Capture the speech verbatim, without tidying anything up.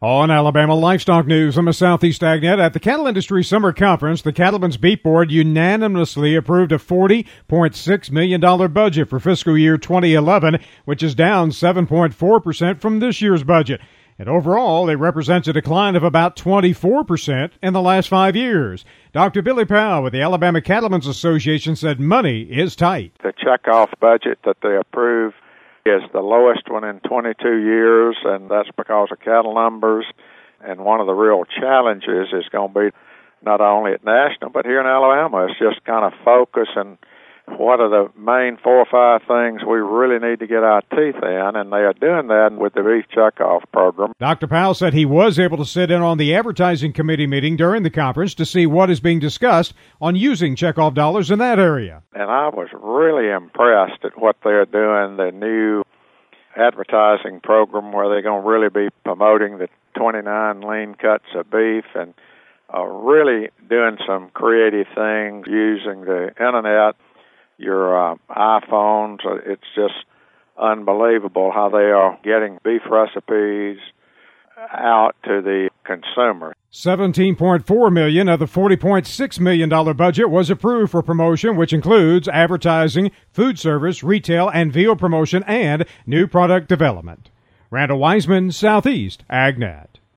On Alabama Livestock News, I'm a Southeast AgNet. At the Cattle Industry Summer Conference, the Cattlemen's Beef Board unanimously approved a forty point six million dollars budget for fiscal year twenty eleven, which is down seven point four percent from this year's budget. And overall, it represents a decline of about twenty-four percent in the last five years. Doctor Billy Powell with the Alabama Cattlemen's Association said money is tight. The checkoff budget that they approved is the lowest one in twenty-two years, and that's because of cattle numbers. And one of the real challenges is going to be not only at national, but here in Alabama, it's just kind of focusing what are the main four or five things we really need to get our teeth in, and they are doing that with the beef checkoff program. Doctor Powell said he was able to sit in on the advertising committee meeting during the conference to see what is being discussed on using checkoff dollars in that area. And I was really impressed at what they're doing, the new advertising program where they're going to really be promoting the twenty-nine lean cuts of beef and uh, really doing some creative things using the internet, your uh, iPhones. It's just unbelievable how they are getting beef recipes out to the consumer. seventeen point four million dollars of the forty point six million dollars budget was approved for promotion, which includes advertising, food service, retail, and V O promotion, and new product development. Randall Wiseman, Southeast AgNet.